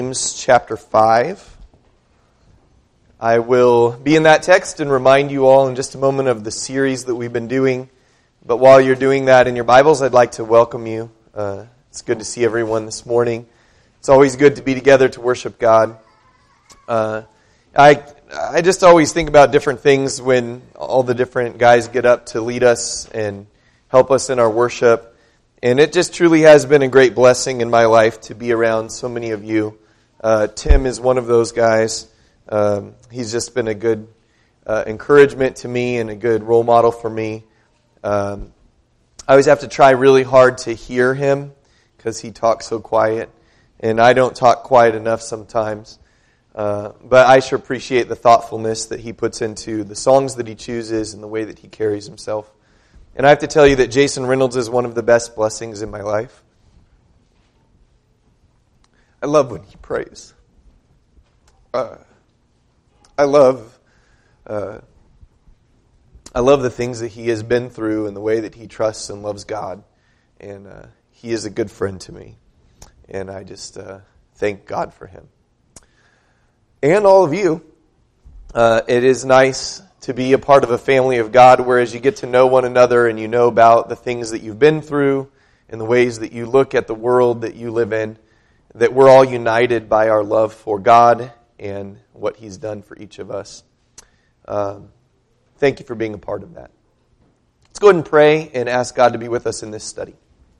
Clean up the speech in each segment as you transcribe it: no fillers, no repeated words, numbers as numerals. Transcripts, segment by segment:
James chapter 5. I will be in that text and remind you all in just a moment of the series that we've been doing. But while you're doing that in your Bibles, I'd like to welcome you. It's good to see everyone this morning. It's always good to be together to worship God. I just always think about different things when all the different guys get up to lead us and help us in our worship. And it just truly has been a great blessing in my life to be around so many of you. Tim is one of those guys. He's just been a good encouragement to me and a good role model for me. I always have to try really hard to hear him because he talks so quiet. And I don't talk quiet enough sometimes. But I sure appreciate the thoughtfulness that he puts into the songs that he chooses and the way that he carries himself. And I have to tell you that Jason Reynolds is one of the best blessings in my life. I love when he prays. I love the things that he has been through and the way that he trusts and loves God. And he is a good friend to me. And I just thank God for him. And all of you. It is nice to be a part of a family of God, whereas you get to know one another and you know about the things that you've been through and the ways that you look at the world that you live in, that we're all united by our love for God and what He's done for each of us. Thank you for being a part of that. Let's go ahead and pray and ask God to be with us in this study.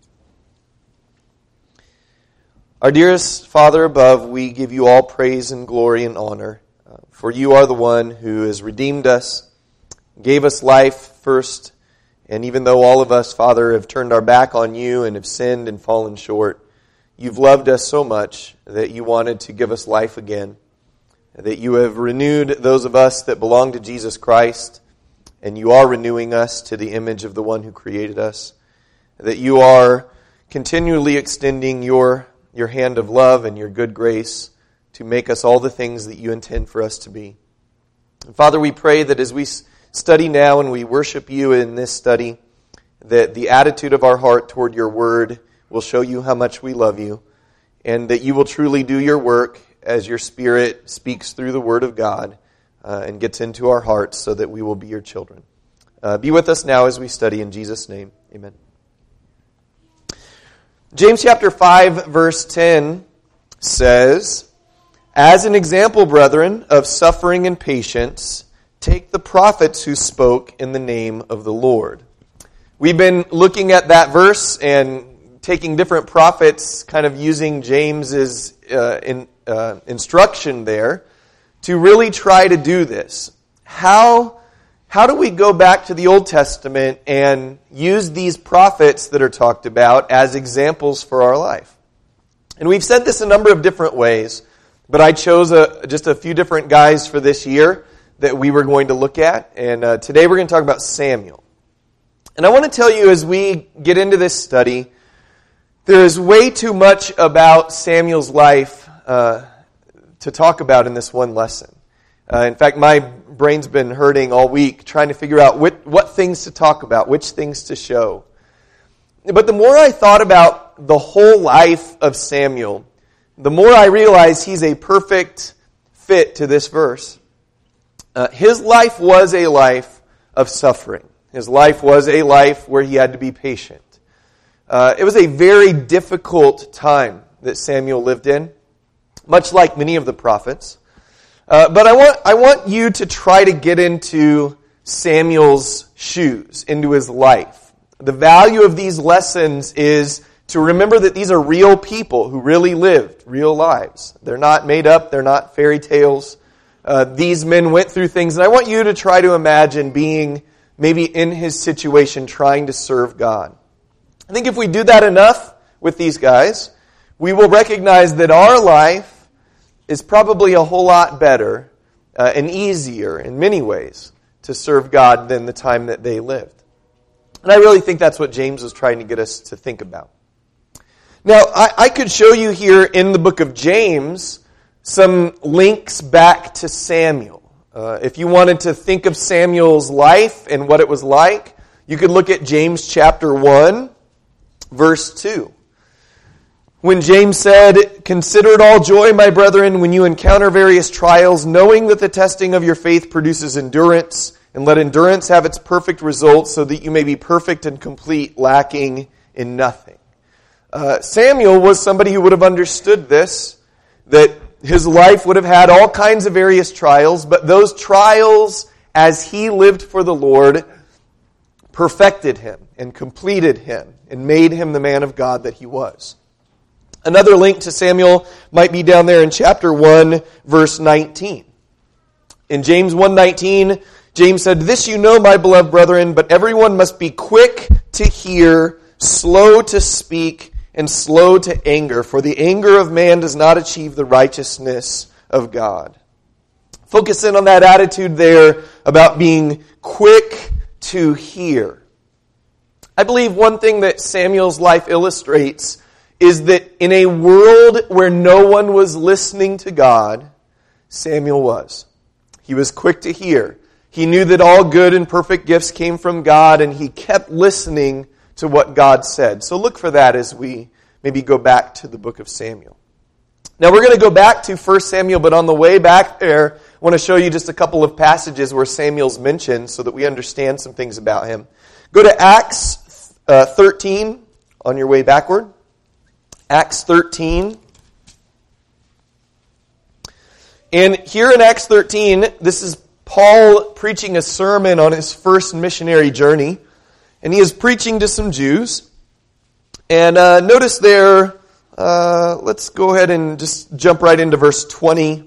Our dearest Father above, we give you all praise and glory and honor. For you are the one who has redeemed us, gave us life first, and even though all of us, Father, have turned our back on you and have sinned and fallen short, you've loved us so much that you wanted to give us life again, that you have renewed those of us that belong to Jesus Christ, and you are renewing us to the image of the one who created us, that you are continually extending your hand of love and your good grace to make us all the things that you intend for us to be. And Father, we pray that as we study now and we worship you in this study, that the attitude of our heart toward your word will show you how much we love you, and that you will truly do your work as your Spirit speaks through the word of God and gets into our hearts so that we will be your children. Be with us now as we study in Jesus' name. Amen. James chapter 5, verse 10 says, "As an example, brethren, of suffering and patience, take the prophets who spoke in the name of the Lord." We've been looking at that verse and taking different prophets, kind of using James's instruction there to really try to do this. How do we go back to the Old Testament and use these prophets that are talked about as examples for our life? And we've said this a number of different ways, but I chose just a few different guys for this year that we were going to look at. And today we're going to talk about Samuel. And I want to tell you as we get into this study, there is way too much about Samuel's life to talk about in this one lesson. In fact, my brain's been hurting all week trying to figure out what things to talk about, which things to show. But the more I thought about the whole life of Samuel, the more I realized he's a perfect fit to this verse. His life was a life of suffering. His life was a life where he had to be patient. It was a very difficult time that Samuel lived in, much like many of the prophets. But I want you to try to get into Samuel's shoes, into his life. The value of these lessons is to remember that these are real people who really lived real lives. They're not made up. They're not fairy tales. These men went through things, and I want you to try to imagine being maybe in his situation trying to serve God. I think if we do that enough with these guys, we will recognize that our life is probably a whole lot better and easier in many ways to serve God than the time that they lived. And I really think that's what James was trying to get us to think about. Now, I could show you here in the book of James some links back to Samuel. If you wanted to think of Samuel's life and what it was like, you could look at James chapter 1, verse 2. When James said, "Consider it all joy, my brethren, when you encounter various trials, knowing that the testing of your faith produces endurance, and let endurance have its perfect result, so that you may be perfect and complete, lacking in nothing." Samuel was somebody who would have understood this, that his life would have had all kinds of various trials, but those trials, as he lived for the Lord, perfected him and completed him and made him the man of God that he was. Another link to Samuel might be down there in chapter 1, verse 19. In James 1:19, James said, "This you know, my beloved brethren, but everyone must be quick to hear, slow to speak, and slow to anger, for the anger of man does not achieve the righteousness of God." Focus in on that attitude there about being quick to hear. I believe one thing that Samuel's life illustrates is that in a world where no one was listening to God, Samuel was. He was quick to hear. He knew that all good and perfect gifts came from God, and he kept listening to what God said. So look for that as we maybe go back to the book of Samuel. Now we're going to go back to 1 Samuel, but on the way back there, I want to show you just a couple of passages where Samuel's mentioned so that we understand some things about him. Go to Acts 13 on your way backward. Acts 13. And here in Acts 13, this is Paul preaching a sermon on his first missionary journey. And he is preaching to some Jews. And notice there, let's go ahead and just jump right into verse 20.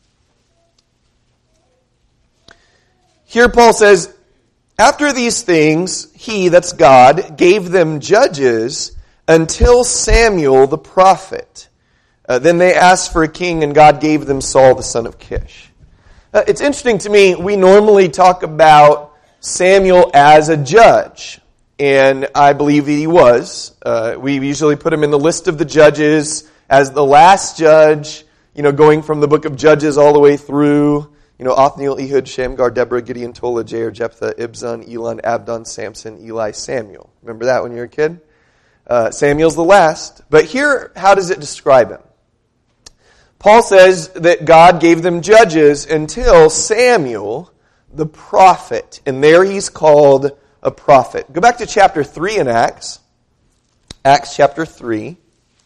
Here Paul says, "After these things, he," that's God, "gave them judges until Samuel the prophet. Then they asked for a king, and God gave them Saul the son of Kish." It's interesting to me, we normally talk about Samuel as a judge, and I believe that he was. We usually put him in the list of the judges as the last judge, going from the book of Judges all the way through, Othniel, Ehud, Shamgar, Deborah, Gideon, Tola, Jair, Jephthah, Ibzan, Elon, Abdon, Samson, Eli, Samuel. Remember that when you were a kid? Samuel's the last. But here, how does it describe him? Paul says that God gave them judges until Samuel, the prophet. And there he's called a prophet. Go back to chapter 3 in Acts. Acts chapter 3.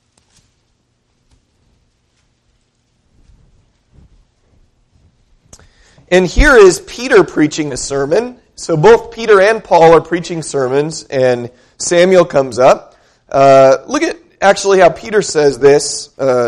And here is Peter preaching a sermon. So both Peter and Paul are preaching sermons, and Samuel comes up. Look at actually how Peter says this,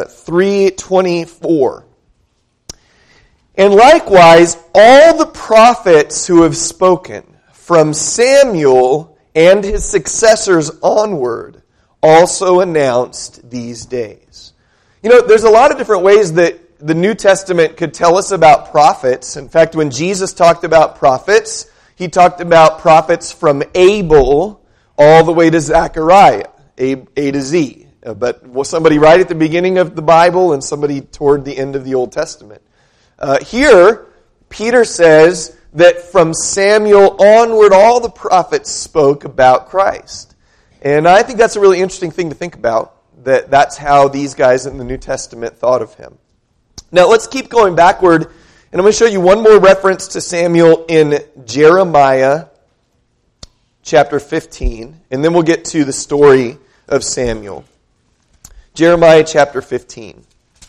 3:24. "And likewise, all the prophets who have spoken from Samuel and his successors onward also announced these days." There's a lot of different ways that the New Testament could tell us about prophets. In fact, when Jesus talked about prophets, he talked about prophets from Abel all the way to Zechariah, A to Z. But somebody right at the beginning of the Bible and somebody toward the end of the Old Testament. Here, Peter says that from Samuel onward, all the prophets spoke about Christ. And I think that's a really interesting thing to think about, that's how these guys in the New Testament thought of him. Now, let's keep going backward, and I'm going to show you one more reference to Samuel in Jeremiah chapter 15, and then we'll get to the story of Samuel. Jeremiah chapter 15.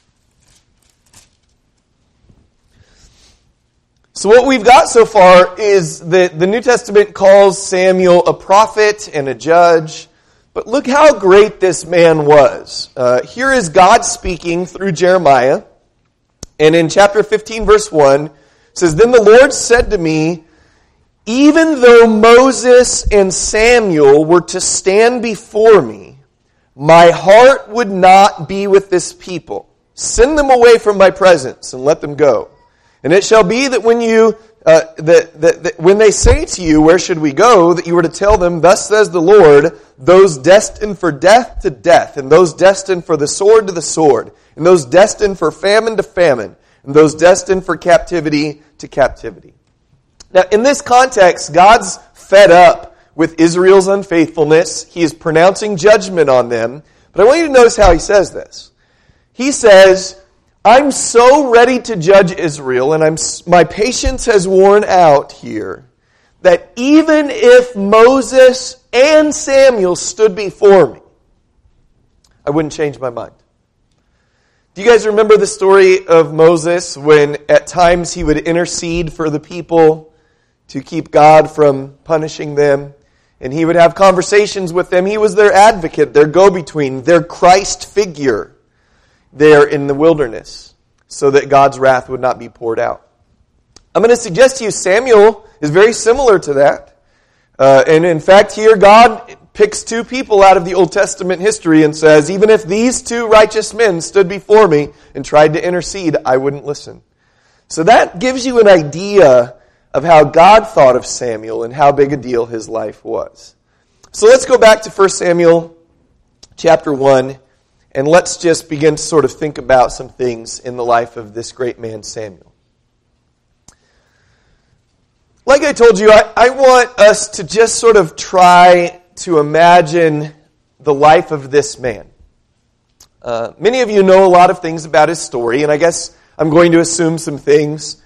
So what we've got so far is that the New Testament calls Samuel a prophet and a judge, but look how great this man was. Here is God speaking through Jeremiah. And in chapter 15, verse 1, it says, "Then the Lord said to me, even though Moses and Samuel were to stand before me, my heart would not be with this people. Send them away from my presence and let them go. And it shall be that when when they say to you, where should we go, that you were to tell them, thus says the Lord, those destined for death to death, and those destined for the sword to the sword, and those destined for famine to famine, and those destined for captivity to captivity." Now, in this context, God's fed up with Israel's unfaithfulness. He is pronouncing judgment on them. But I want you to notice how he says this. He says, I'm so ready to judge Israel, and my patience has worn out here, that even if Moses and Samuel stood before me, I wouldn't change my mind. Do you guys remember the story of Moses when at times he would intercede for the people to keep God from punishing them? And he would have conversations with them. He was their advocate, their go-between, their Christ figure there in the wilderness so that God's wrath would not be poured out. I'm going to suggest to you Samuel is very similar to that. And in fact, here God picks two people out of the Old Testament history and says, even if these two righteous men stood before me and tried to intercede, I wouldn't listen. So that gives you an idea of how God thought of Samuel and how big a deal his life was. So let's go back to 1 Samuel chapter 1, and let's just begin to sort of think about some things in the life of this great man Samuel. Like I told you, I want us to just sort of try to imagine the life of this man. Many of you know a lot of things about his story, and I guess I'm going to assume some things.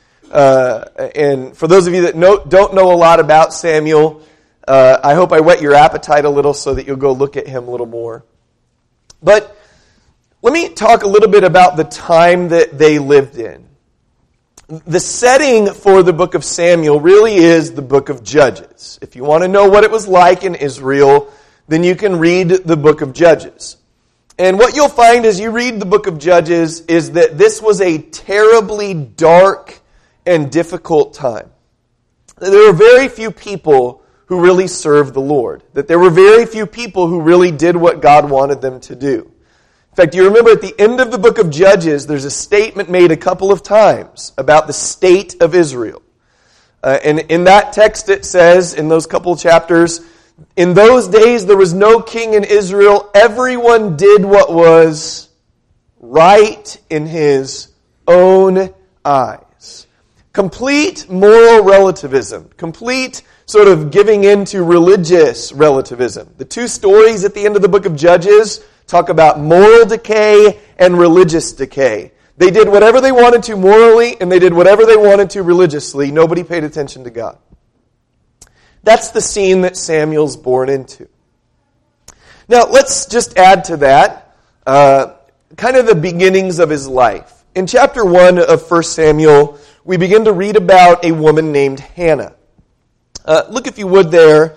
And for those of you that don't know a lot about Samuel, I hope I whet your appetite a little so that you'll go look at him a little more. But let me talk a little bit about the time that they lived in. The setting for the book of Samuel really is the book of Judges. If you want to know what it was like in Israel, then you can read the book of Judges. And what you'll find as you read the book of Judges is that this was a terribly dark and difficult time. There were very few people who really served the Lord. That there were very few people who really did what God wanted them to do. In fact, you remember at the end of the book of Judges, there's a statement made a couple of times about the state of Israel. And in that text it says, in those couple of chapters, in those days there was no king in Israel. Everyone did what was right in his own eyes. Complete moral relativism. Complete sort of giving in to religious relativism. The two stories at the end of the book of Judges talk about moral decay and religious decay. They did whatever they wanted to morally, and they did whatever they wanted to religiously. Nobody paid attention to God. That's the scene that Samuel's born into. Now, let's just add to that kind of the beginnings of his life. In chapter 1 of 1 Samuel, we begin to read about a woman named Hannah. Look, if you would, there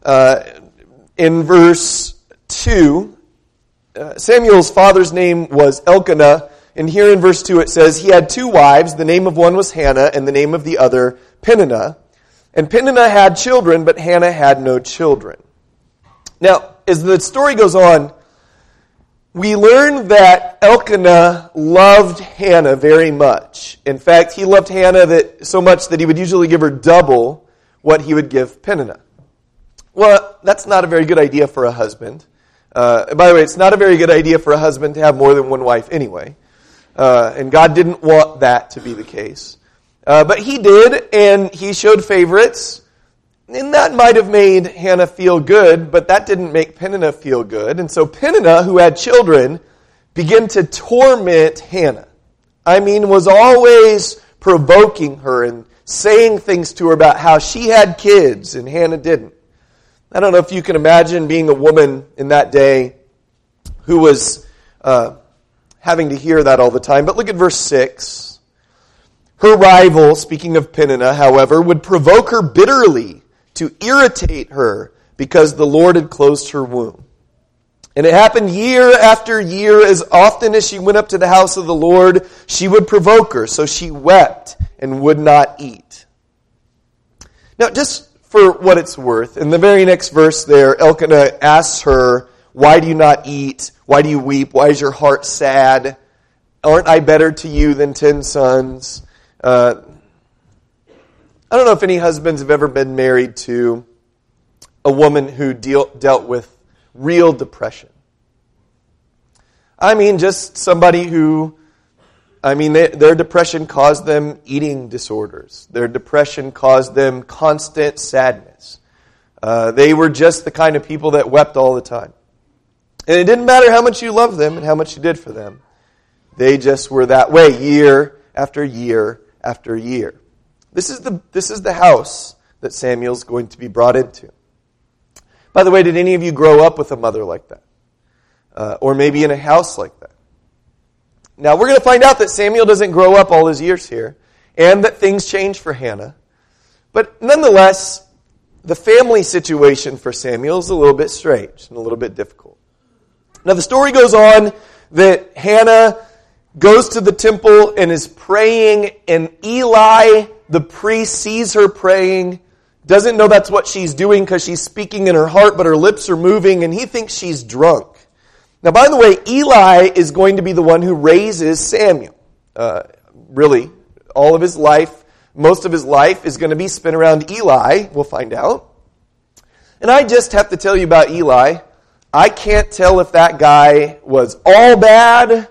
in verse 2. Samuel's father's name was Elkanah, and here in verse 2 it says, he had two wives, the name of one was Hannah, and the name of the other Peninnah. And Peninnah had children, but Hannah had no children. Now, as the story goes on, we learn that Elkanah loved Hannah very much. In fact, he loved Hannah so much that he would usually give her double what he would give Peninnah. Well, that's not a very good idea for a husband. By the way, it's not a very good idea for a husband to have more than one wife anyway. And God didn't want that to be the case. But he did, and he showed favorites. And that might have made Hannah feel good, but that didn't make Peninnah feel good. And so Peninnah, who had children, began to torment Hannah. I mean, was always provoking her and saying things to her about how she had kids and Hannah didn't. I don't know if you can imagine being a woman in that day who was having to hear that all the time. But look at verse 6. Her rival, speaking of Peninnah, however, would provoke her bitterly to irritate her because the Lord had closed her womb. And it happened year after year. As often as she went up to the house of the Lord, she would provoke her. So she wept and would not eat. Now, just for what it's worth, in the very next verse there, Elkanah asks her, why do you not eat? Why do you weep? Why is your heart sad? Aren't I better to you than 10 sons? I don't know if any husbands have ever been married to a woman who dealt with real depression. I mean, just somebody who, their depression caused them eating disorders. Their depression caused them constant sadness. They were just the kind of people that wept all the time. And it didn't matter how much you loved them and how much you did for them. They just were that way year after year after year. This is the house that Samuel's going to be brought into. By the way, did any of you grow up with a mother like that? Or maybe in a house like that? Now, we're going to find out that Samuel doesn't grow up all his years here, and that things change for Hannah. But nonetheless, the family situation for Samuel is a little bit strange and a little bit difficult. Now, the story goes on that Hannah goes to the temple and is praying, and Eli, the priest, sees her praying, doesn't know that's what she's doing because she's speaking in her heart, but her lips are moving, and he thinks she's drunk. Now, by the way, Eli is going to be the one who raises Samuel. Really, all of his life, most of his life is going to be spent around Eli, we'll find out. And I just have to tell you about Eli. I can't tell if that guy was all bad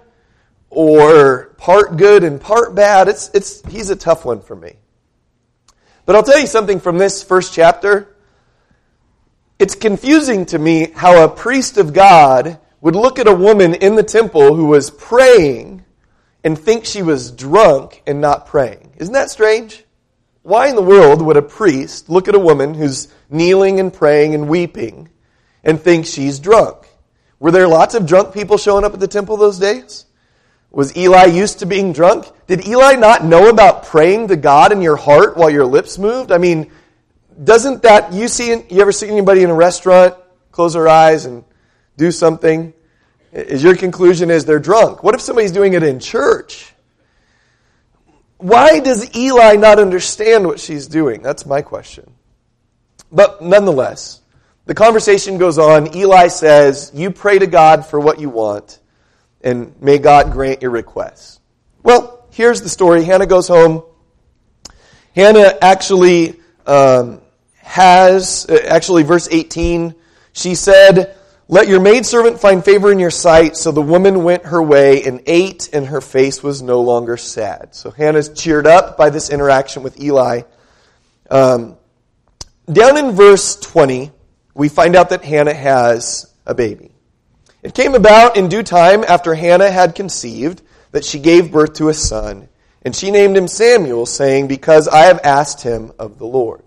or part good and part bad. He's a tough one for me. But I'll tell you something from this first chapter. It's confusing to me how a priest of God would look at a woman in the temple who was praying and think she was drunk and not praying. Isn't that strange? Why in the world would a priest look at a woman who's kneeling and praying and weeping and think she's drunk? Were there lots of drunk people showing up at the temple those days? Was Eli used to being drunk? Did Eli not know about praying to God in your heart while your lips moved? I mean, doesn't that, you ever see anybody in a restaurant close their eyes and do something? Is your conclusion is they're drunk? What if somebody's doing it in church? Why does Eli not understand what she's doing? That's my question. But nonetheless, the conversation goes on. Eli says, you pray to God for what you want, and may God grant your requests. Well, here's the story. Hannah goes home. Hannah actually verse 18, she said, let your maidservant find favor in your sight. So the woman went her way and ate, and her face was no longer sad. So Hannah's cheered up by this interaction with Eli. Down in verse 20, we find out that Hannah has a baby. It came about in due time after Hannah had conceived that she gave birth to a son, and she named him Samuel, saying, because I have asked him of the Lord.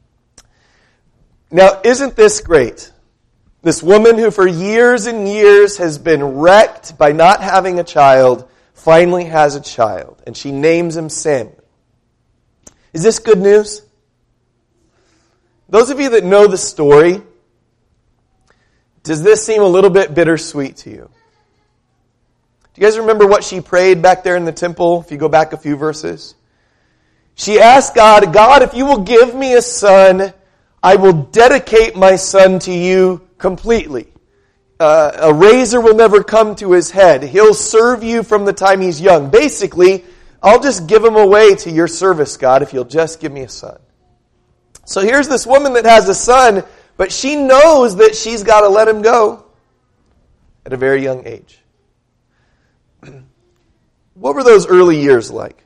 Now, isn't this great? This woman who for years and years has been wrecked by not having a child, finally has a child, and she names him Samuel. Is this good news? Those of you that know the story, does this seem a little bit bittersweet to you? Do you guys remember what she prayed back there in the temple, if you go back a few verses? She asked God, God, if you will give me a son, I will dedicate my son to you completely. A razor will never come to his head. He'll serve you from the time he's young. Basically, I'll just give him away to your service, God, if you'll just give me a son. So here's this woman that has a son, but she knows that she's got to let him go at a very young age. What were those early years like?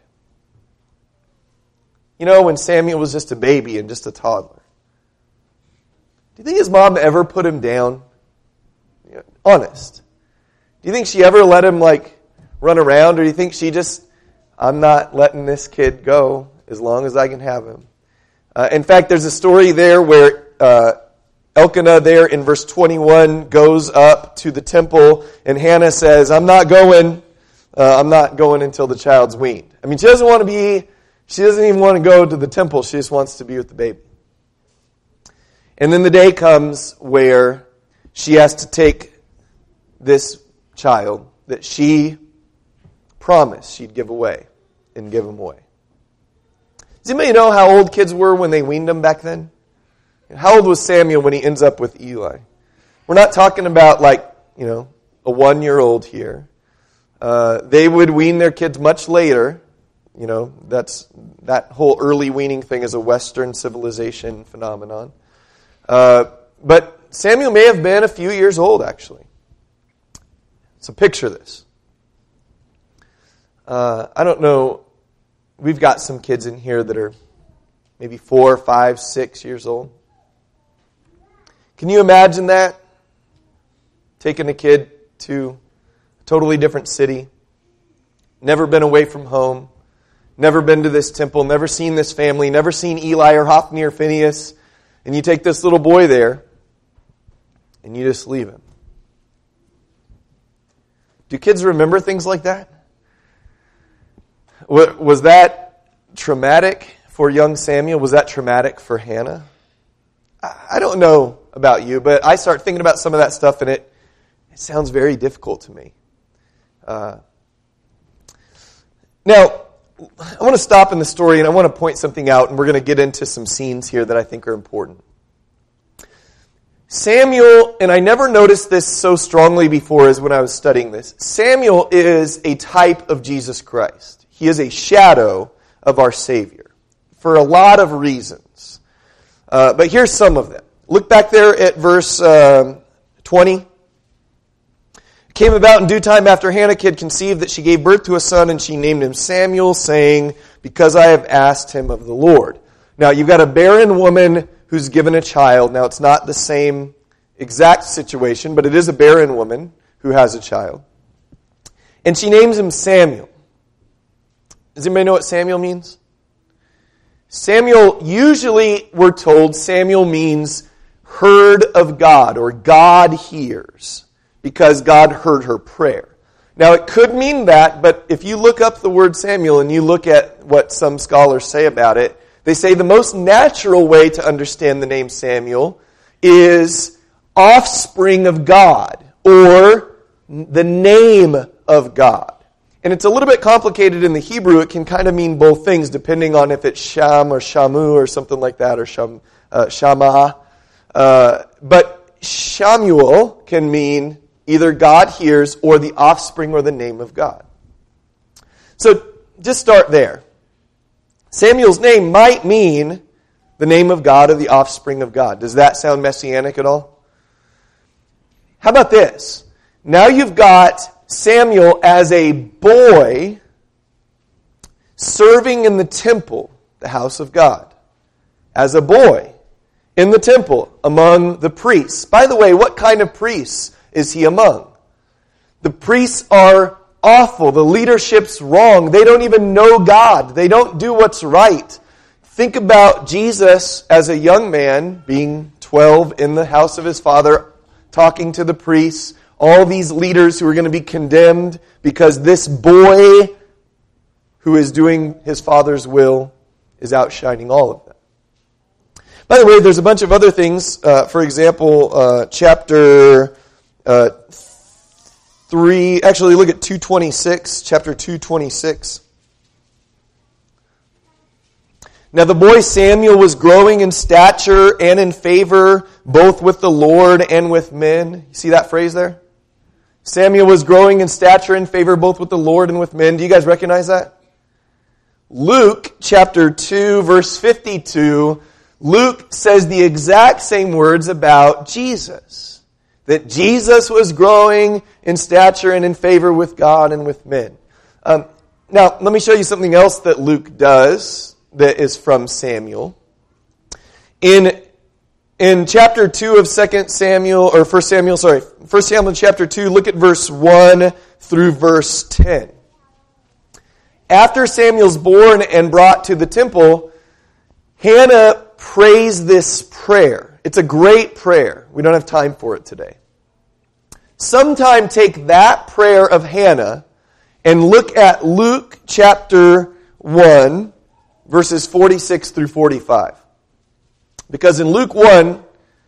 You know, when Samuel was just a baby and just a toddler. Do you think his mom ever put him down? Honest. Do you think she ever let him run around, or do you think she just, I'm not letting this kid go as long as I can have him? In fact, there's a story there where Elkanah there in verse 21 goes up to the temple, and Hannah says, I'm not going until the child's weaned. I mean, she doesn't even want to go to the temple. She just wants to be with the baby. And then the day comes where she has to take this child that she promised she'd give away and give him away. Does anybody know how old kids were when they weaned them back then? How old was Samuel when he ends up with Eli? We're not talking about a 1-year-old here. They would wean their kids much later. That whole early weaning thing is a Western civilization phenomenon. But Samuel may have been a few years old, actually. So picture this. I don't know. We've got some kids in here that are maybe 4, 5, 6 years old. Can you imagine that? taken a kid to a totally different city, never been away from home, never been to this temple, never seen this family, never seen Eli or Hophni or Phinehas, and you take this little boy there, and you just leave him. Do kids remember things like that? Was that traumatic for young Samuel? Was that traumatic for Hannah? I don't know about you, but I start thinking about some of that stuff, and it sounds very difficult to me. Now, I want to stop in the story, and I want to point something out, and we're going to get into some scenes here that I think are important. Samuel, and I never noticed this so strongly before as when I was studying this, Samuel is a type of Jesus Christ. He is a shadow of our Savior for a lot of reasons. But here's some of them. Look back there at verse 20. It came about in due time after Hannah had conceived that she gave birth to a son, and she named him Samuel, saying, because I have asked him of the Lord. Now, you've got a barren woman who's given a child. Now, it's not the same exact situation, but it is a barren woman who has a child. And she names him Samuel. Does anybody know what Samuel means? Samuel, usually we're told Samuel means heard of God, or God hears, because God heard her prayer. Now, it could mean that, but if you look up the word Samuel and you look at what some scholars say about it, they say the most natural way to understand the name Samuel is offspring of God, or the name of God. And it's a little bit complicated in the Hebrew. It can kind of mean both things, depending on if it's Sham or Shamu or something like that, or Shammah. But Shamuel can mean either God hears or the offspring or the name of God. So just start there. Samuel's name might mean the name of God or the offspring of God. Does that sound messianic at all? How about this? Now you've got Samuel as a boy serving in the temple, the house of God. As a boy in the temple among the priests. By the way, what kind of priests is he among? The priests are awful. The leadership's wrong. They don't even know God. They don't do what's right. Think about Jesus as a young man, being 12 in the house of his father, talking to the priests, all these leaders who are going to be condemned because this boy who is doing his father's will is outshining all of them. By the way, there's a bunch of other things. For example, chapter 3, actually look at 226, chapter 226. Now the boy Samuel was growing in stature and in favor, both with the Lord and with men. You see that phrase there? Samuel was growing in stature and favor, both with the Lord and with men. Do you guys recognize that? Luke chapter 2, verse 52, Luke says the exact same words about Jesus. That Jesus was growing in stature and in favor with God and with men. Now, let me show you something else that Luke does that is from Samuel. In chapter 2 of 1 Samuel chapter 2, look at verse 1 through verse 10. After Samuel's born and brought to the temple, Hannah prays this prayer. It's a great prayer. We don't have time for it today. Sometime take that prayer of Hannah and look at Luke chapter 1, verses 46 through 45. Because in Luke 1,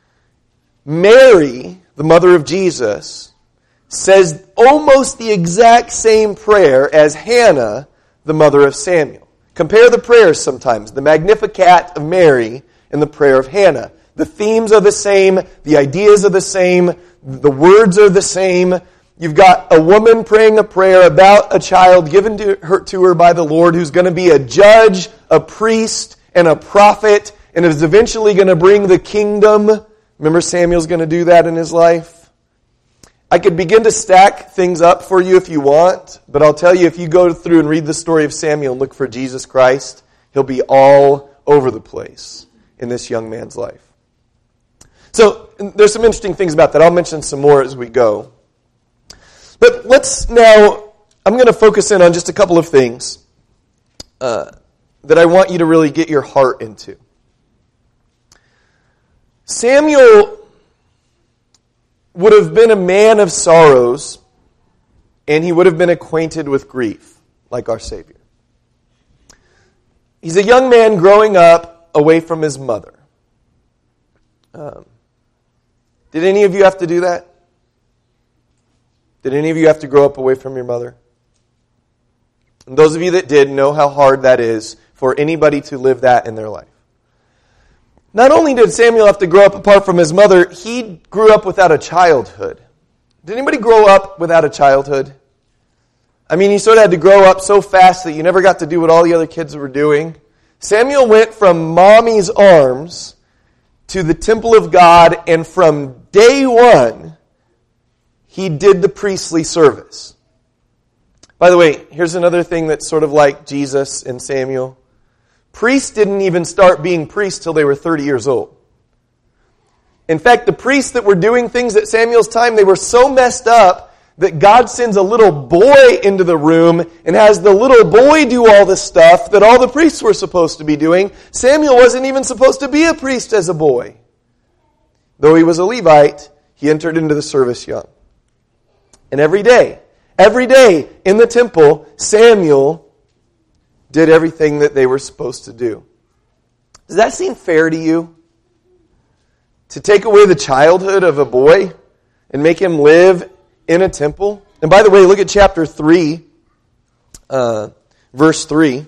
Mary, the mother of Jesus, says almost the exact same prayer as Hannah, the mother of Samuel. Compare the prayers sometimes, the Magnificat of Mary and the prayer of Hannah. The themes are the same, the ideas are the same, the words are the same. You've got a woman praying a prayer about a child given to her by the Lord who's going to be a judge, a priest, and a prophet, and is eventually going to bring the kingdom. Remember, Samuel's going to do that in his life. I could begin to stack things up for you if you want, but I'll tell you, if you go through and read the story of Samuel and look for Jesus Christ, he'll be all over the place in this young man's life. So there's some interesting things about that. I'll mention some more as we go. But let's now, I'm going to focus in on just a couple of things that I want you to really get your heart into. Samuel would have been a man of sorrows, and he would have been acquainted with grief, like our Savior. He's a young man growing up away from his mother. Did any of you have to do that? Did any of you have to grow up away from your mother? And those of you that did know how hard that is for anybody to live that in their life. Not only did Samuel have to grow up apart from his mother, he grew up without a childhood. Did anybody grow up without a childhood? I mean, you sort of had to grow up so fast that you never got to do what all the other kids were doing. Samuel went from mommy's arms to the temple of God, and from day one, he did the priestly service. By the way, here's another thing that's sort of like Jesus and Samuel. Priests didn't even start being priests till they were 30 years old. In fact, the priests that were doing things at Samuel's time, they were so messed up that God sends a little boy into the room and has the little boy do all the stuff that all the priests were supposed to be doing. Samuel wasn't even supposed to be a priest as a boy. Though he was a Levite, he entered into the service young. And every day in the temple, Samuel did everything that they were supposed to do. Does that seem fair to you? To take away the childhood of a boy and make him live in a temple? And by the way, look at chapter 3, verse 3.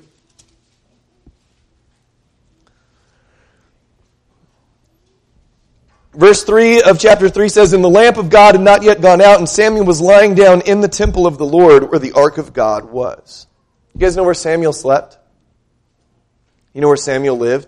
Verse 3 of chapter 3 says, "And the lamp of God had not yet gone out, and Samuel was lying down in the temple of the Lord where the ark of God was." You guys know where Samuel slept? You know where Samuel lived?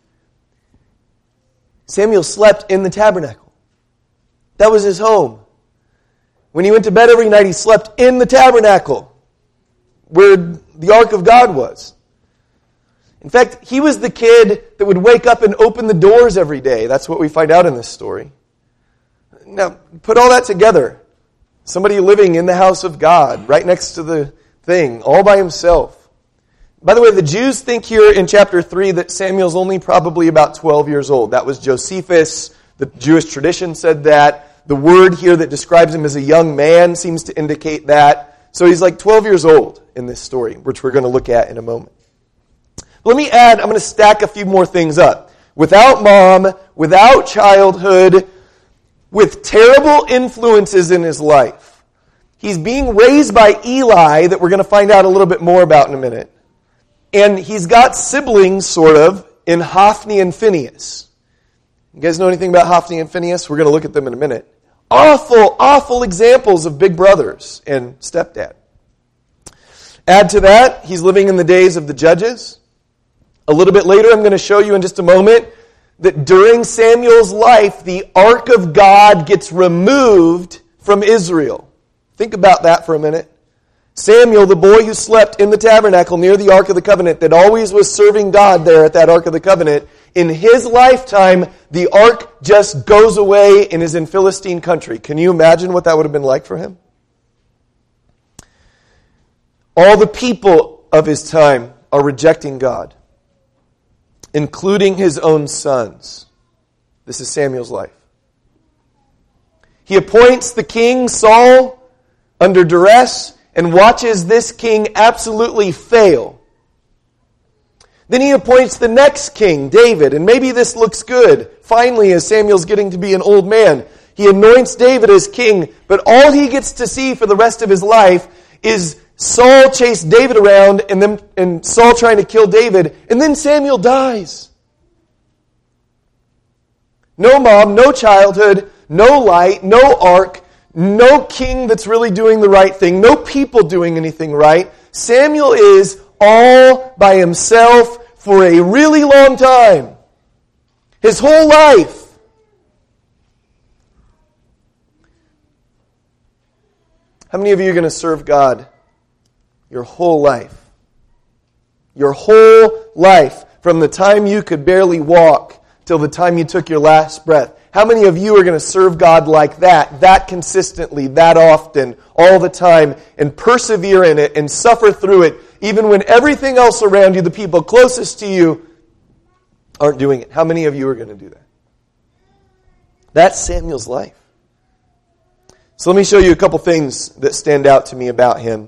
Samuel slept in the tabernacle. That was his home. When he went to bed every night, he slept in the tabernacle where the ark of God was. In fact, he was the kid that would wake up and open the doors every day. That's what we find out in this story. Now, put all that together. Somebody living in the house of God, right next to the thing, all by himself. By the way, the Jews think here in chapter 3 that Samuel's only probably about 12 years old. That was Josephus. The Jewish tradition said that. The word here that describes him as a young man seems to indicate that. So he's like 12 years old in this story, which we're going to look at in a moment. Let me add, I'm going to stack a few more things up. Without mom, without childhood, with terrible influences in his life. He's being raised by Eli, that we're going to find out a little bit more about in a minute. And he's got siblings, sort of, in Hophni and Phinehas. You guys know anything about Hophni and Phinehas? We're going to look at them in a minute. Awful, awful examples of big brothers and stepdad. Add to that, he's living in the days of the judges. A little bit later, I'm going to show you in just a moment that during Samuel's life, the ark of God gets removed from Israel. Think about that for a minute. Samuel, the boy who slept in the tabernacle near the Ark of the Covenant, that always was serving God there at that Ark of the Covenant, in his lifetime, the Ark just goes away and is in Philistine country. Can you imagine what that would have been like for him? All the people of his time are rejecting God, including his own sons. This is Samuel's life. He appoints the king, Saul, under duress, and watches this king absolutely fail. Then he appoints the next king, David, and maybe this looks good. Finally, as Samuel's getting to be an old man, he anoints David as king, but all he gets to see for the rest of his life is Saul chase David around, and Saul trying to kill David, and then Samuel dies. No mom, no childhood, no light, no ark, no king that's really doing the right thing, no people doing anything right. Samuel is all by himself for a really long time. His whole life. How many of you are going to serve God your whole life? Your whole life, from the time you could barely walk till the time you took your last breath. How many of you are going to serve God like that consistently, that often, all the time, and persevere in it and suffer through it, even when everything else around you, the people closest to you, aren't doing it? How many of you are going to do that? That's Samuel's life. So let me show you a couple things that stand out to me about him.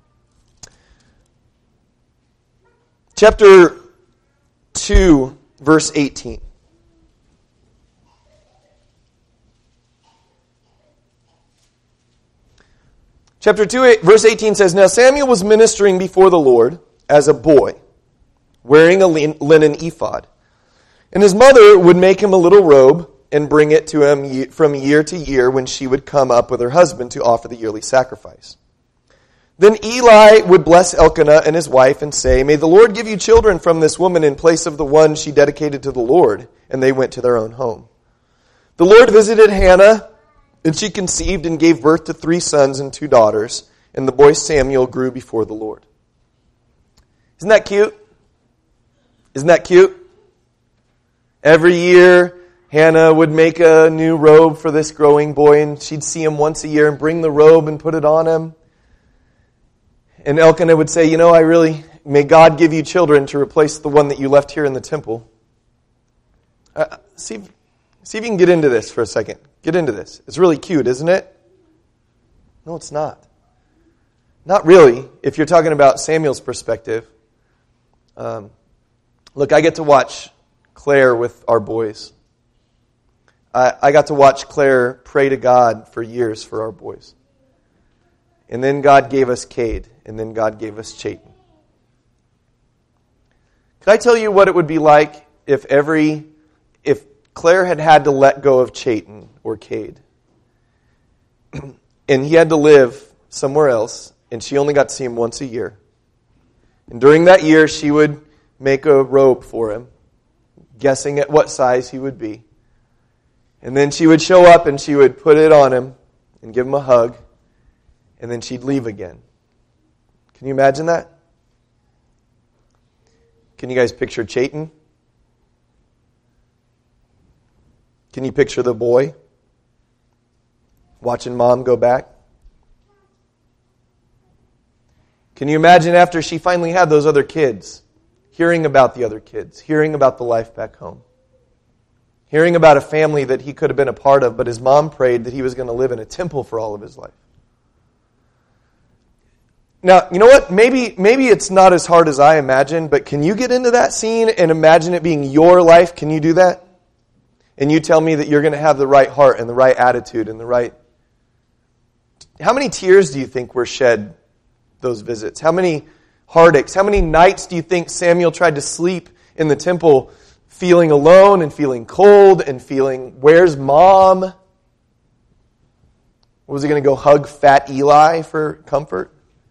Chapter 2, verse 18. Chapter 2, verse 18 says, Now Samuel was ministering before the Lord as a boy, wearing a linen ephod. And his mother would make him a little robe and bring it to him from year to year when she would come up with her husband to offer the yearly sacrifice. Then Eli would bless Elkanah and his wife and say, May the Lord give you children from this woman in place of the one she dedicated to the Lord. And they went to their own home. The Lord visited Hannah, and she conceived and gave birth to 3 sons and 2 daughters. And the boy Samuel grew before the Lord. Isn't that cute? Isn't that cute? Every year, Hannah would make a new robe for this growing boy, and she'd see him once a year and bring the robe and put it on him. And Elkanah would say, may God give you children to replace the one that you left here in the temple. See if you can get into this for a second. Get into this. It's really cute, isn't it? No, it's not. Not really, if you're talking about Samuel's perspective. Look, I get to watch Claire with our boys. I got to watch Claire pray to God for years for our boys. And then God gave us Cade, and then God gave us Chayton. Could I tell you what it would be like if Claire had to let go of Chayton or Cade, and he had to live somewhere else, and she only got to see him once a year. And during that year, she would make a robe for him, guessing at what size he would be. And then she would show up and she would put it on him and give him a hug, and then she'd leave again. Can you imagine that? Can you guys picture Chayton? Can you picture the boy watching mom go back? Can you imagine after she finally had those other kids, hearing about the other kids, hearing about the life back home, hearing about a family that he could have been a part of, but his mom prayed that he was going to live in a temple for all of his life? Now, you know what? Maybe it's not as hard as I imagine, but can you get into that scene and imagine it being your life? Can you do that? And you tell me that you're going to have the right heart and the right attitude and the right... How many tears do you think were shed those visits? How many heartaches? How many nights do you think Samuel tried to sleep in the temple feeling alone and feeling cold and feeling, where's mom? Was he going to go hug fat Eli for comfort?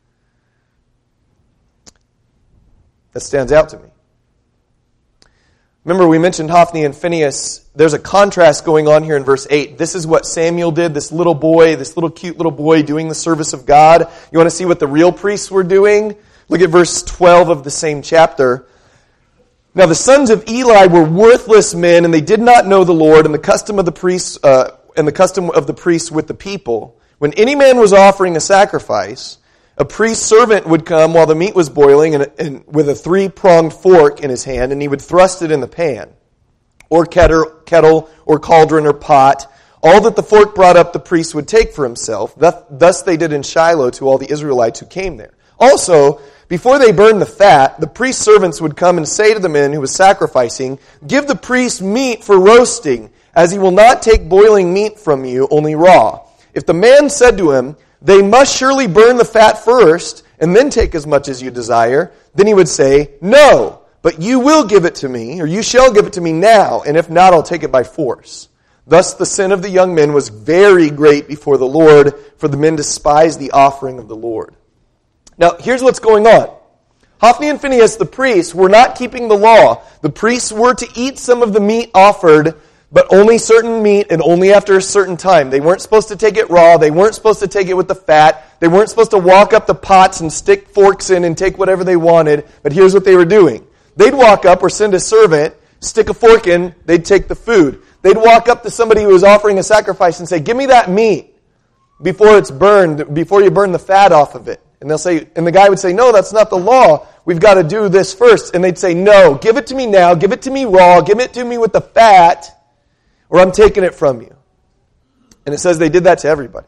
That stands out to me. Remember, we mentioned Hophni and Phinehas. There's a contrast going on here in verse 8. This is what Samuel did, this little boy, this little cute little boy doing the service of God. You want to see what the real priests were doing? Look at verse 12 of the same chapter. Now the sons of Eli were worthless men, and they did not know the Lord, and the custom of the priests with the people. When any man was offering a sacrifice, a priest's servant would come while the meat was boiling and with a 3-pronged fork in his hand, and he would thrust it in the pan, or kettle, or cauldron, or pot. All that the fork brought up the priest would take for himself. Thus they did in Shiloh to all the Israelites who came there. Also, before they burned the fat, the priest's servants would come and say to the man who was sacrificing, Give the priest meat for roasting, as he will not take boiling meat from you, only raw. If the man said to him, They must surely burn the fat first, and then take as much as you desire, then he would say, No, but you will give it to me, or you shall give it to me now, and if not, I'll take it by force. Thus the sin of the young men was very great before the Lord, for the men despised the offering of the Lord. Now, here's what's going on. Hophni and Phinehas, the priests, were not keeping the law. The priests were to eat some of the meat offered, but only certain meat and only after a certain time. They weren't supposed to take it raw. They weren't supposed to take it with the fat. They weren't supposed to walk up the pots and stick forks in and take whatever they wanted. But here's what they were doing. They'd walk up or send a servant, stick a fork in, they'd take the food. they'd walk up to somebody who was offering a sacrifice and say, give me that meat before it's burned, before you burn the fat off of it. And they'll say, and the guy would say, no, that's not the law. We've got to do this first. And they'd say, no, give it to me now. Give it to me raw. Give it to me with the fat, or I'm taking it from you. And it says they did that to everybody.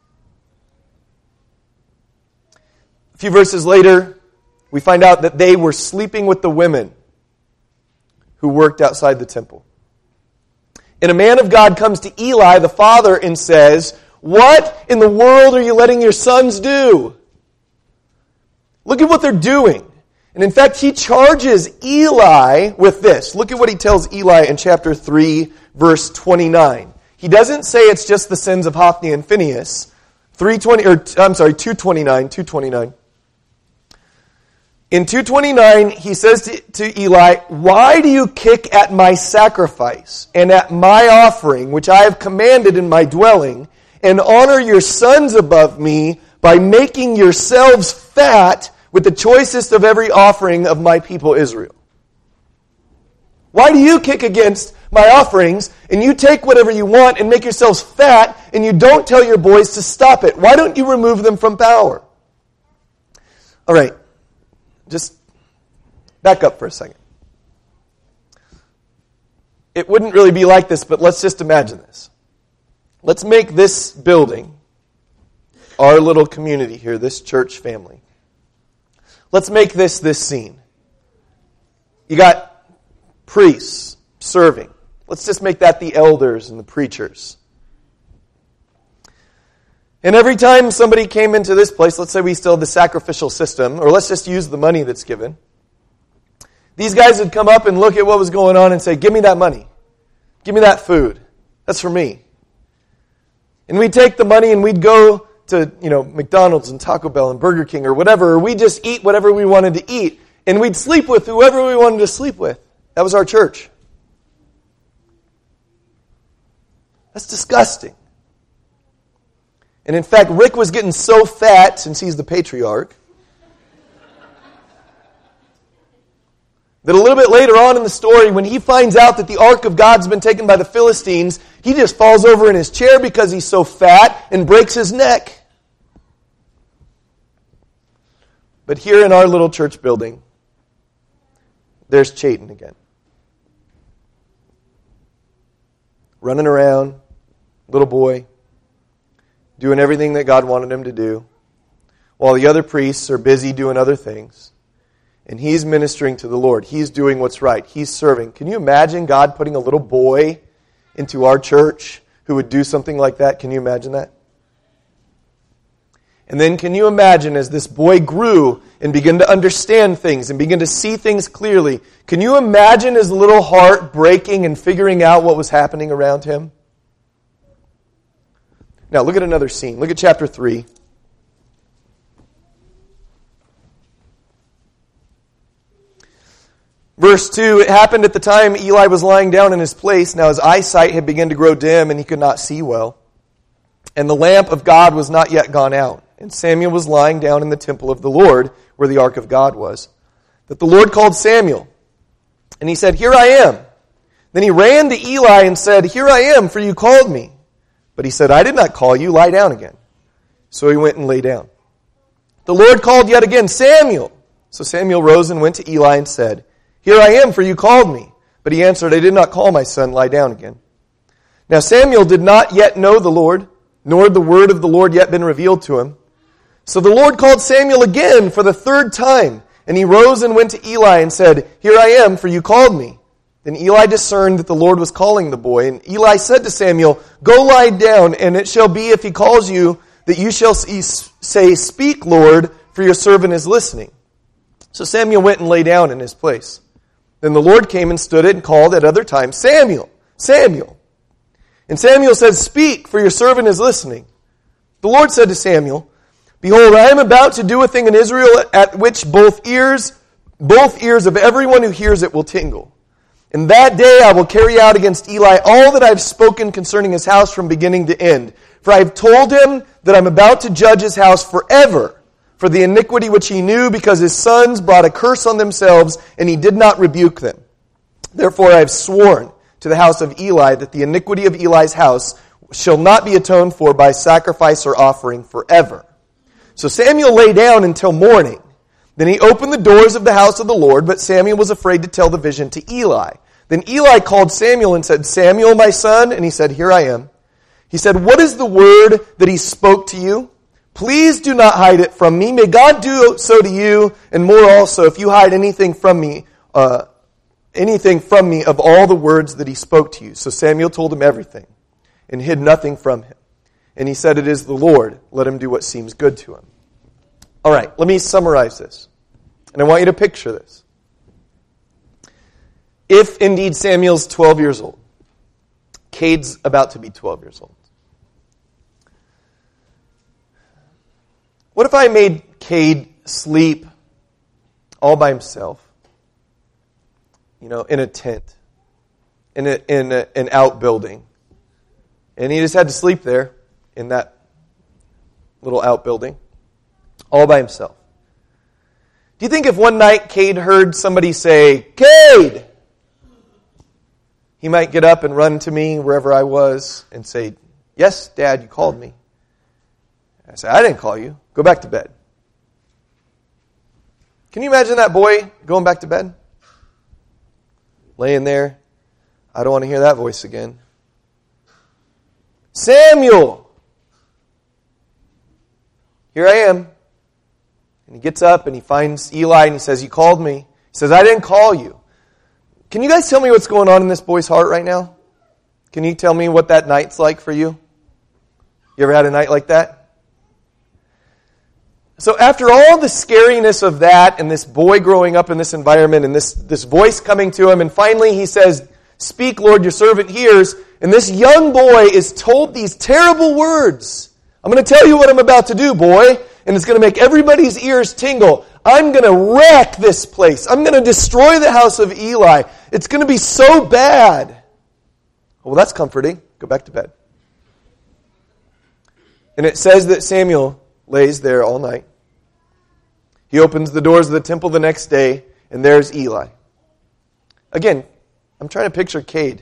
A few verses later, we find out that they were sleeping with the women who worked outside the temple. And a man of God comes to Eli, the father, and says, what in the world are you letting your sons do? Look at what they're doing. And in fact, he charges Eli with this. Look at what he tells Eli in chapter 3, verse 29. He doesn't say it's just the sins of Hophni and Phinehas. 229. In 229, he says to Eli, why do you kick at my sacrifice and at my offering, which I have commanded in my dwelling, and honor your sons above me by making yourselves fat with the choicest of every offering of my people Israel? Why do you kick against my offerings, and you take whatever you want and make yourselves fat, and you don't tell your boys to stop it? Why don't you remove them from power? All right, just back up for a second. It wouldn't really be like this, but let's just imagine this. Let's make this building our little community here, this church family. Let's make this scene. You got priests serving. Let's just make that the elders and the preachers. And every time somebody came into this place, let's say we still have the sacrificial system, or let's just use the money that's given. These guys would come up and look at what was going on and say, give me that money. Give me that food. That's for me. And we'd take the money and we'd go to, McDonald's and Taco Bell and Burger King or whatever, or we'd just eat whatever we wanted to eat. And we'd sleep with whoever we wanted to sleep with. That was our church. That's disgusting. And in fact, Rick was getting so fat, since he's the patriarch, that a little bit later on in the story, when he finds out that the Ark of God's been taken by the Philistines, he just falls over in his chair because he's so fat and breaks his neck. But here in our little church building, there's Chayton again. Running around, little boy, doing everything that God wanted him to do, while the other priests are busy doing other things. And he's ministering to the Lord. He's doing what's right. He's serving. Can you imagine God putting a little boy into our church who would do something like that? Can you imagine that? And then can you imagine as this boy grew and began to understand things and began to see things clearly, can you imagine his little heart breaking and figuring out what was happening around him? Now look at another scene. Look at chapter 3. Verse 2, it happened at the time Eli was lying down in his place. Now his eyesight had begun to grow dim and he could not see well. And the lamp of God was not yet gone out. And Samuel was lying down in the temple of the Lord, where the ark of God was. That the Lord called Samuel. And he said, here I am. Then he ran to Eli and said, here I am, for you called me. But he said, I did not call you, lie down again. So he went and lay down. The Lord called yet again, Samuel. So Samuel rose and went to Eli and said, here I am, for you called me. But he answered, I did not call my son, lie down again. Now Samuel did not yet know the Lord, nor had the word of the Lord yet been revealed to him. So the Lord called Samuel again for the third time, and he rose and went to Eli and said, here I am, for you called me. Then Eli discerned that the Lord was calling the boy, and Eli said to Samuel, go lie down, and it shall be if he calls you, that you shall say, speak, Lord, for your servant is listening. So Samuel went and lay down in his place. Then the Lord came and stood and called at other times, Samuel, Samuel. And Samuel said, speak, for your servant is listening. The Lord said to Samuel, behold, I am about to do a thing in Israel at which both ears of everyone who hears it will tingle. And that day I will carry out against Eli all that I have spoken concerning his house from beginning to end. For I have told him that I am about to judge his house forever for the iniquity which he knew, because his sons brought a curse on themselves, and he did not rebuke them. Therefore I have sworn to the house of Eli that the iniquity of Eli's house shall not be atoned for by sacrifice or offering forever. So Samuel lay down until morning. Then he opened the doors of the house of the Lord, but Samuel was afraid to tell the vision to Eli. Then Eli called Samuel and said, Samuel, my son? And he said, Here I am. He said, What is the word that he spoke to you? Please do not hide it from me. May God do so to you, and more also, if you hide anything from me of all the words that he spoke to you. So Samuel told him everything, and hid nothing from him. And he said, It is the Lord. Let him do what seems good to him. All right, let me summarize this. And I want you to picture this. If indeed Samuel's 12 years old, Cade's about to be 12 years old. What if I made Cade sleep all by himself? In a tent, in an outbuilding. And he just had to sleep there in that little outbuilding, all by himself. Do you think if one night Cade heard somebody say, Cade, he might get up and run to me wherever I was and say, Yes, Dad, you called me. I say, I didn't call you. Go back to bed. Can you imagine that boy going back to bed? Laying there. I don't want to hear that voice again. Samuel! Here I am. And he gets up and he finds Eli and he says, You called me. He says, I didn't call you. Can you guys tell me what's going on in this boy's heart right now? Can you tell me what that night's like for you? You ever had a night like that? So after all the scariness of that and this boy growing up in this environment and this voice coming to him, and finally he says, Speak, Lord, your servant hears. And this young boy is told these terrible words. I'm going to tell you what I'm about to do, boy. And it's going to make everybody's ears tingle. I'm going to wreck this place. I'm going to destroy the house of Eli. It's going to be so bad. Well, that's comforting. Go back to bed. And it says that Samuel lays there all night. He opens the doors of the temple the next day, and there's Eli. Again, I'm trying to picture Cade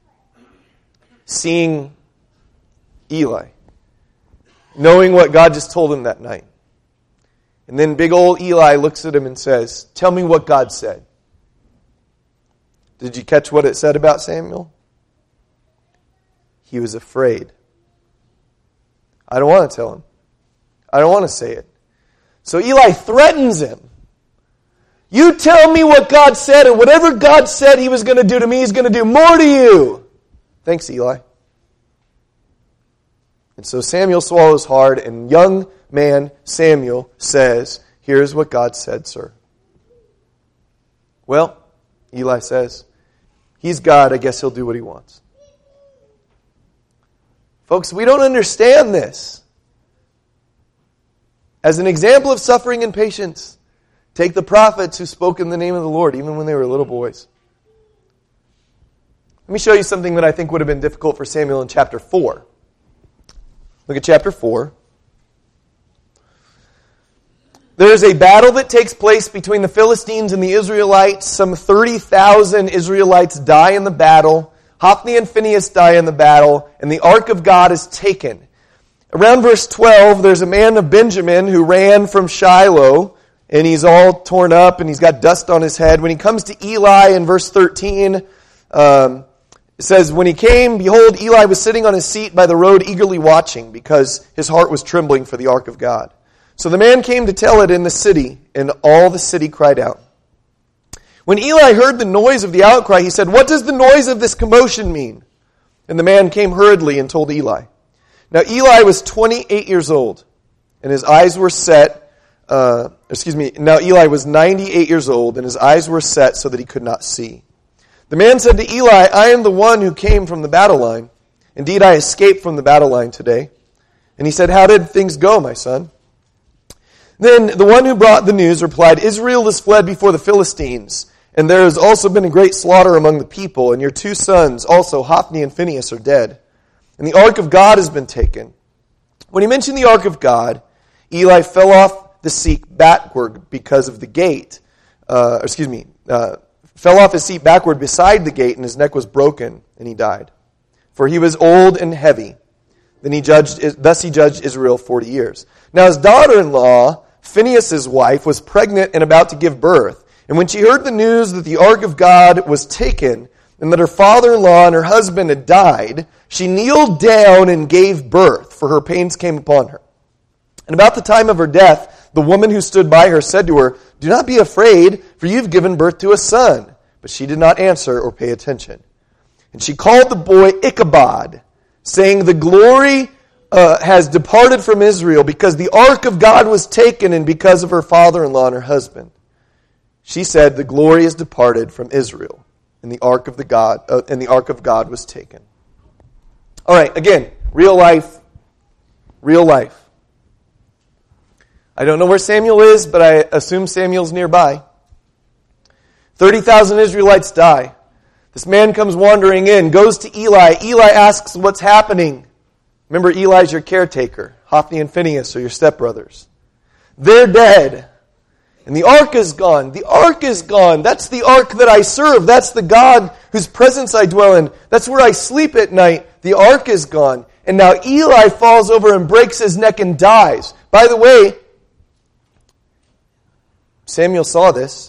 seeing Eli, knowing what God just told him that night. And then big old Eli looks at him and says, Tell me what God said. Did you catch what it said about Samuel? He was afraid. I don't want to tell him. I don't want to say it. So Eli threatens him. You tell me what God said, and whatever God said he was going to do to me, he's going to do more to you. Thanks, Eli. And so Samuel swallows hard, and young man Samuel says, Here's what God said, sir. Well, Eli says, He's God, I guess he'll do what he wants. Folks, we don't understand this. As an example of suffering and patience, take the prophets who spoke in the name of the Lord, even when they were little boys. Let me show you something that I think would have been difficult for Samuel in chapter 4. Look at chapter 4. There's a battle that takes place between the Philistines and the Israelites. Some 30,000 Israelites die in the battle. Hophni and Phinehas die in the battle, and the ark of God is taken. Around verse 12, there's a man of Benjamin who ran from Shiloh, and he's all torn up, and he's got dust on his head. When he comes to Eli in verse 13, it says, When he came, behold, Eli was sitting on his seat by the road eagerly watching, because his heart was trembling for the ark of God. So the man came to tell it in the city, and all the city cried out. When Eli heard the noise of the outcry, he said, What does the noise of this commotion mean? And the man came hurriedly and told Eli. Now Eli was 28 years old, and his eyes were set. Now Eli was 98 years old, and his eyes were set so that he could not see. The man said to Eli, I am the one who came from the battle line. Indeed, I escaped from the battle line today. And he said, How did things go, my son? Then the one who brought the news replied, Israel has fled before the Philistines, and there has also been a great slaughter among the people, and your two sons, also Hophni and Phinehas, are dead. And the ark of God has been taken. When he mentioned the ark of God, Eli fell off the seat backward because of the gate. fell off his seat backward beside the gate, and his neck was broken, and he died. For he was old and heavy. Thus he judged Israel 40 years. Now his daughter-in-law, Phinehas' wife, was pregnant and about to give birth. And when she heard the news that the ark of God was taken, and that her father-in-law and her husband had died, she kneeled down and gave birth, for her pains came upon her. And about the time of her death, the woman who stood by her said to her, "Do not be afraid, for you have given birth to a son." But she did not answer or pay attention. And she called the boy Ichabod, saying, "The glory has departed from Israel, because the ark of God was taken, and because of her father-in-law and her husband." She said, "The glory has departed from Israel, and the ark of God was taken." All right, again, real life. Real life. I don't know where Samuel is, but I assume Samuel's nearby. 30,000 Israelites die. This man comes wandering in, goes to Eli. Eli asks what's happening. Remember, Eli's your caretaker. Hophni and Phinehas are your stepbrothers. They're dead. And the ark is gone. The ark is gone. That's the ark that I serve. That's the God whose presence I dwell in. That's where I sleep at night. The ark is gone. And now Eli falls over and breaks his neck and dies. By the way, Samuel saw this.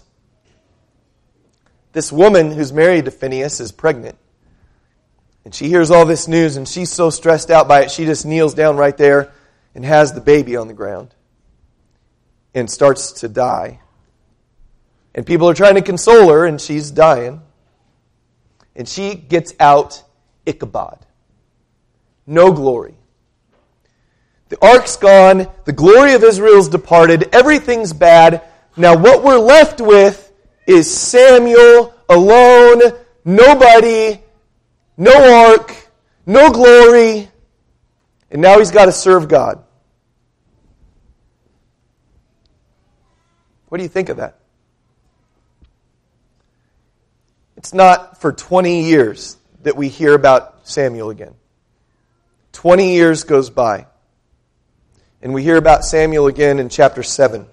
This woman who's married to Phinehas is pregnant. And she hears all this news, and she's so stressed out by it, she just kneels down right there and has the baby on the ground and starts to die. And people are trying to console her, and she's dying. And she gets out Ichabod. No glory. The ark's gone. The glory of Israel's departed. Everything's bad. Now what we're left with is Samuel alone, nobody, no ark, no glory, and now he's got to serve God. What do you think of that? It's not for 20 years that we hear about Samuel again. 20 years goes by, and we hear about Samuel again in chapter 7.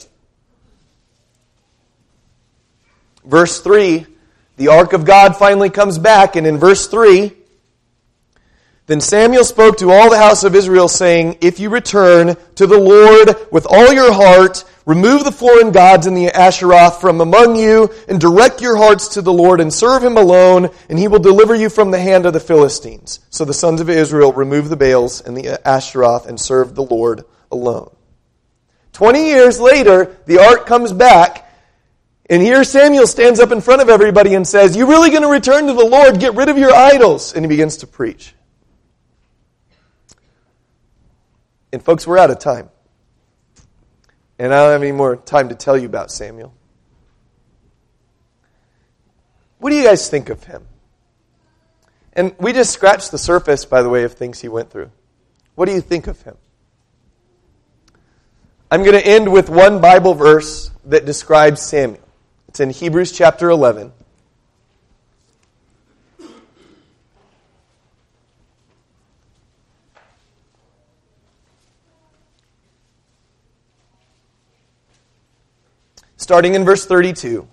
Verse 3, the ark of God finally comes back, and in verse 3, then Samuel spoke to all the house of Israel, saying, "If you return to the Lord with all your heart, remove the foreign gods and the Asheroth from among you, and direct your hearts to the Lord, and serve Him alone, and He will deliver you from the hand of the Philistines." So the sons of Israel removed the Baals and the Asheroth and served the Lord alone. 20 years later, the ark comes back, and here Samuel stands up in front of everybody and says, "You really going to return to the Lord? Get rid of your idols." And he begins to preach. And folks, we're out of time. And I don't have any more time to tell you about Samuel. What do you guys think of him? And we just scratched the surface, by the way, of things he went through. What do you think of him? I'm going to end with one Bible verse that describes Samuel. It's in Hebrews chapter 11. Starting in verse 32.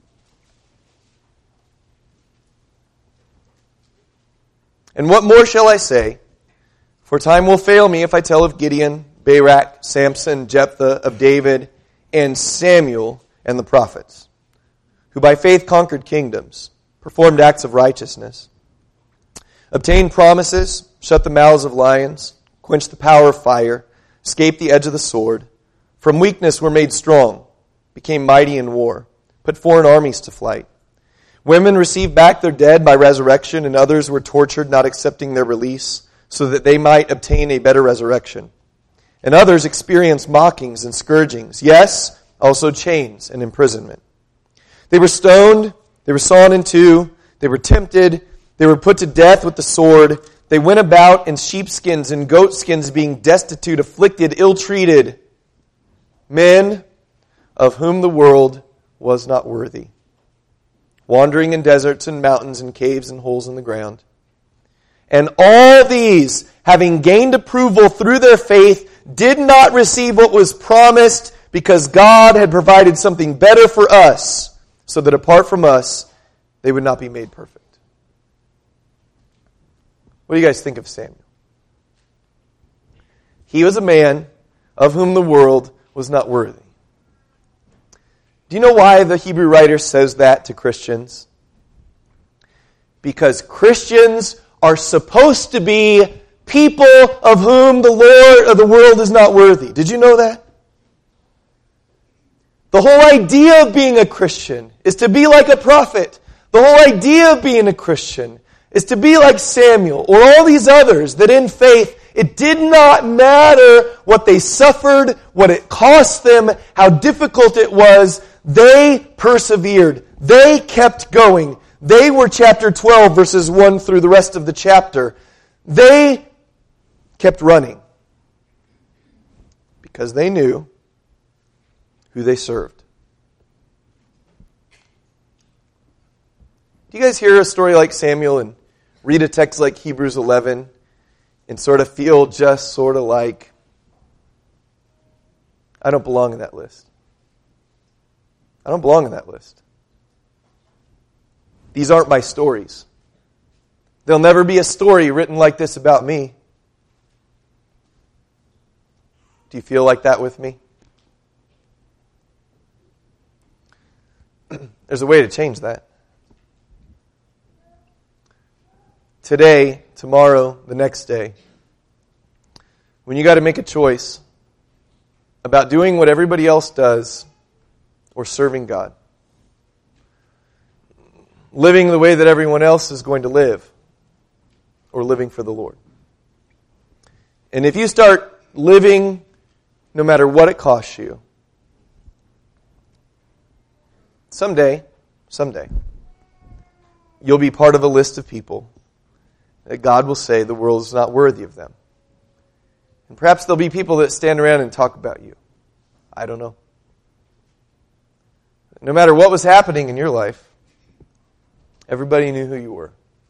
"And what more shall I say? For time will fail me if I tell of Gideon, Barak, Samson, Jephthah, of David, and Samuel and the prophets, who by faith conquered kingdoms, performed acts of righteousness, obtained promises, shut the mouths of lions, quenched the power of fire, escaped the edge of the sword, from weakness were made strong, became mighty in war, put foreign armies to flight. Women received back their dead by resurrection, and others were tortured, not accepting their release, so that they might obtain a better resurrection. And others experienced mockings and scourgings, yes, also chains and imprisonment. They were stoned, they were sawn in two, they were tempted, they were put to death with the sword. They went about in sheepskins and goatskins, being destitute, afflicted, ill-treated, men of whom the world was not worthy, wandering in deserts and mountains and caves and holes in the ground. And all these, having gained approval through their faith, did not receive what was promised, because God had provided something better for us, so that apart from us, they would not be made perfect. What do you guys think of Samuel? He was a man of whom the world was not worthy. Do you know why the Hebrew writer says that to Christians? Because Christians are supposed to be people of whom the Lord of the world is not worthy. Did you know that? The whole idea of being a Christian is to be like a prophet. The whole idea of being a Christian is to be like Samuel or all these others that in faith, it did not matter what they suffered, what it cost them, how difficult it was. They persevered. They kept going. They were chapter 12, verses 1 through the rest of the chapter. They kept running because they knew who they served. Do you guys hear a story like Samuel and read a text like Hebrews 11 and sort of feel just sort of like, I don't belong in that list? I don't belong in that list. These aren't my stories. There'll never be a story written like this about me. Do you feel like that with me? There's a way to change that. Today, tomorrow, the next day, when you got to make a choice about doing what everybody else does or serving God, living the way that everyone else is going to live, or living for the Lord. And if you start living no matter what it costs you, someday, you'll be part of a list of people that God will say the world is not worthy of them. And perhaps there'll be people that stand around and talk about you. I don't know. No matter what was happening in your life, everybody knew who you were.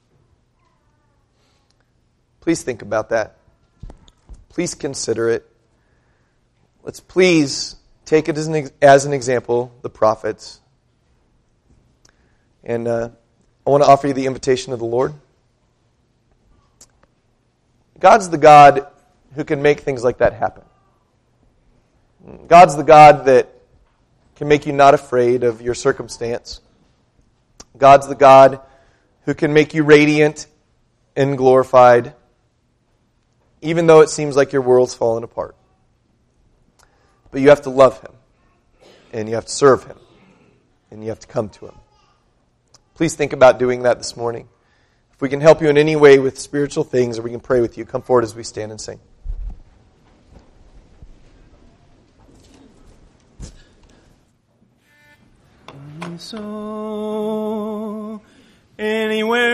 Please think about that. Please consider it. Let's please take it as an example, the prophets. And I want to offer you the invitation of the Lord. God's the God who can make things like that happen. God's the God that can make you not afraid of your circumstance. God's the God who can make you radiant and glorified, even though it seems like your world's fallen apart. But you have to love Him, and you have to serve Him, and you have to come to Him. Please think about doing that this morning. If we can help you in any way with spiritual things, or we can pray with you, come forward as we stand and sing. So, anywhere